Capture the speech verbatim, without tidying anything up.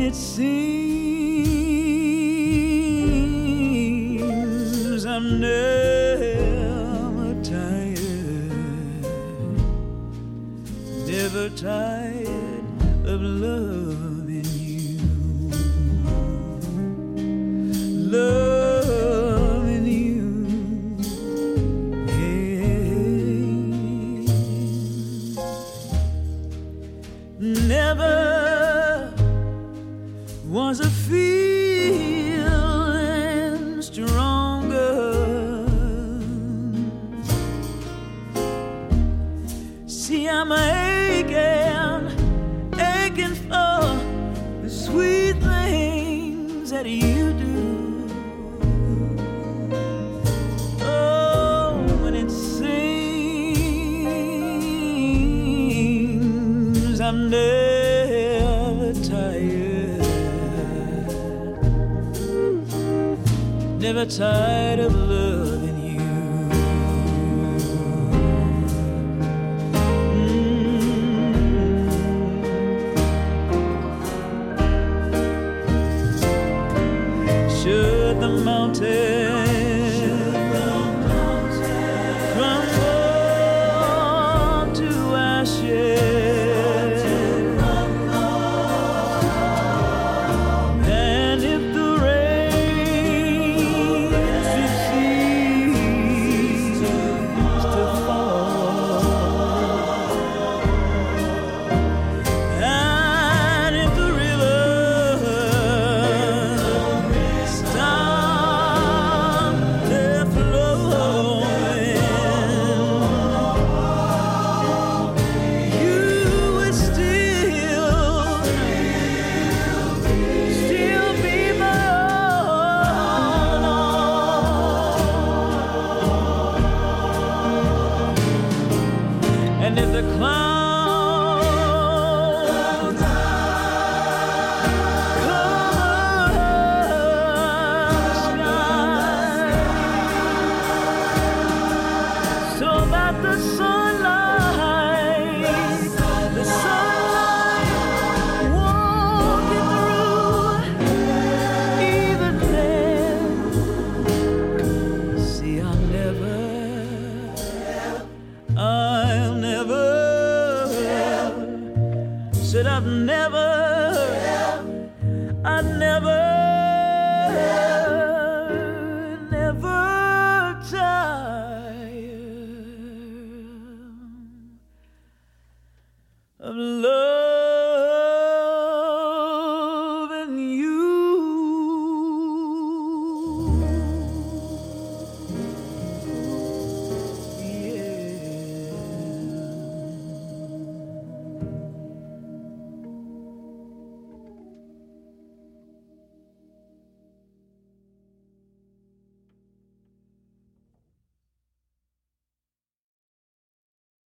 it seems I'm never tired, never tired of loving you, loving you, hey. Never was a feeling stronger. See, I'm aching, aching for the sweet things that you do. Oh, when it seems I'm never tired, never tired of loving you. Mm. Should the mountain crumble to ashes, and if the rain ceases to fall, and if the river stop their flowing, you will still, still be my all. And if the clouds cover the sky, so that the sunlight, the sunlight won't get through, even then, see, I'll never, I'll never, said I've never, I never